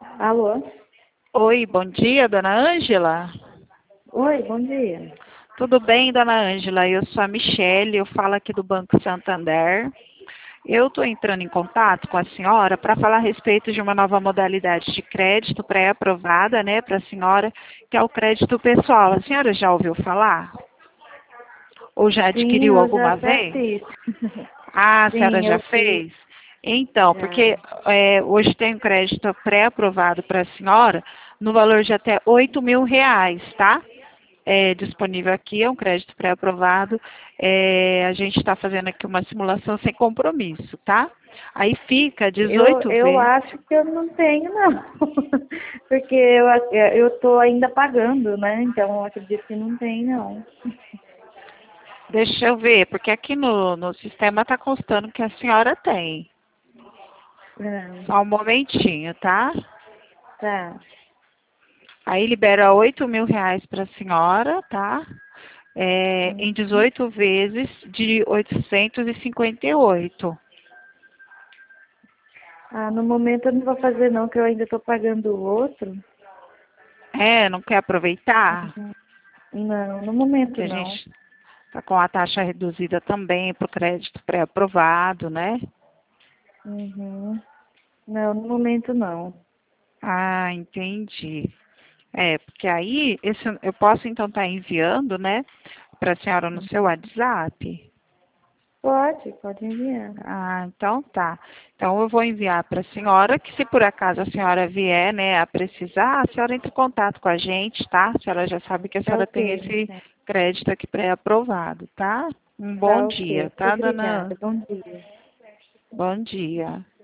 Alô? Oi, bom dia, dona Ângela. Oi, bom dia. Tudo bem, dona Ângela? Eu sou a Michele, eu falo aqui do Banco Santander. Eu estou entrando em contato com a senhora para falar a respeito de uma nova modalidade de crédito pré-aprovada, né, para a senhora, que é o crédito pessoal. A senhora já ouviu falar? Ou já Sim, adquiriu eu já alguma até vez? fiz. Ah, a senhora Sim, já eu fiz fez? Então, já. porque hoje tem um crédito pré-aprovado para a senhora no valor de até R$ 8.000, tá? Disponível aqui, é um crédito pré-aprovado. A gente está fazendo aqui uma simulação sem compromisso, tá? Aí fica Eu, 18 eu vezes. acho que eu não tenho, não. Porque eu tô ainda pagando, né? Então eu acredito que não tem, não. Deixa eu ver, porque aqui no sistema está constando que a senhora tem. Não. Só um momentinho, tá? Tá. Aí libera R$ 8.000 para a senhora, tá? Em Uhum. 18 vezes de 858. Ah, no momento eu não vou fazer, não, que eu ainda tô pagando o outro. Não quer aproveitar? Uhum. Não, no momento Que a não. gente está com a taxa reduzida também para o crédito pré-aprovado, né? Uhum. Não, no momento não. Ah, entendi. Porque aí eu posso então estar enviando, né, para a senhora no seu WhatsApp. Pode enviar. Ah, então tá. Então eu vou enviar para a senhora, que se por acaso a senhora vier, né, a precisar, a senhora entre em contato com a gente, tá? A senhora já sabe que a Tá senhora tem ok. esse crédito aqui pré-aprovado, tá? Um bom Tá ok. dia, Muito tá, dona? obrigada. Bom dia. Bom dia.